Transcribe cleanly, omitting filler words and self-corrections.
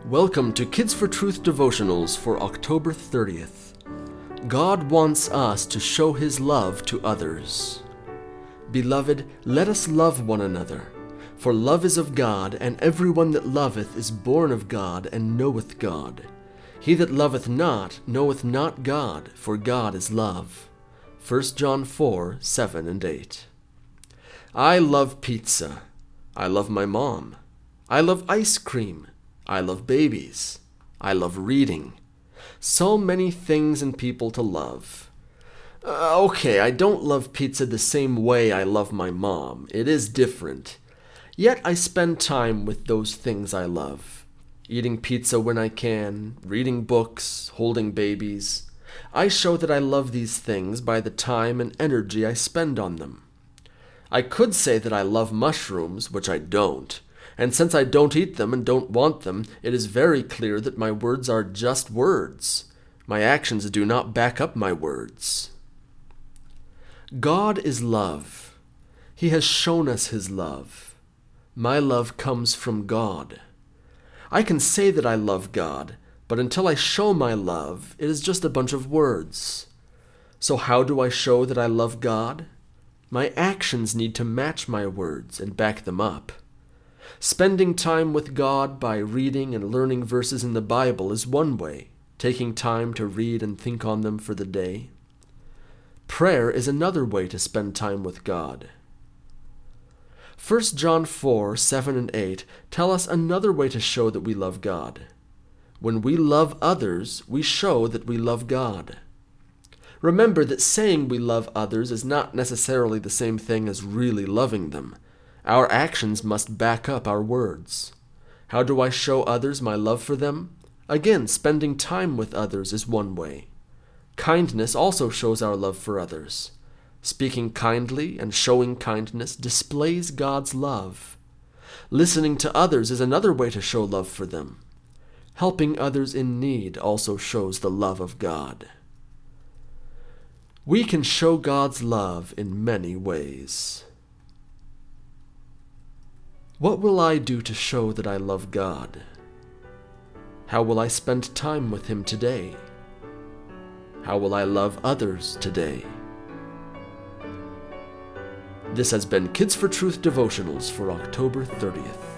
Welcome to Kids for Truth devotionals for October 30th. God wants us to show His love to others. Beloved, let us love one another, for love is of God, and everyone that loveth is born of God and knoweth God. He that loveth not knoweth not God, for God is love. 1 John 4, 7 and 8. I love pizza. I love my mom. I love ice cream. I love babies. I love reading. So many things and people to love. Okay, I don't love pizza the same way I love my mom. It is different. Yet I spend time with those things I love. Eating pizza when I can, reading books, holding babies. I show that I love these things by the time and energy I spend on them. I could say that I love mushrooms, which I don't. And since I don't eat them and don't want them, it is very clear that my words are just words. My actions do not back up my words. God is love. He has shown us His love. My love comes from God. I can say that I love God, but until I show my love, it is just a bunch of words. So how do I show that I love God? My actions need to match my words and back them up. Spending time with God by reading and learning verses in the Bible is one way, taking time to read and think on them for the day. Prayer is another way to spend time with God. 1 John 4, 7 and 8 tell us another way to show that we love God. When we love others, we show that we love God. Remember that saying we love others is not necessarily the same thing as really loving them. Our actions must back up our words. How do I show others my love for them? Again, spending time with others is one way. Kindness also shows our love for others. Speaking kindly and showing kindness displays God's love. Listening to others is another way to show love for them. Helping others in need also shows the love of God. We can show God's love in many ways. What will I do to show that I love God? How will I spend time with Him today? How will I love others today? This has been Kids for Truth devotionals for October 30th.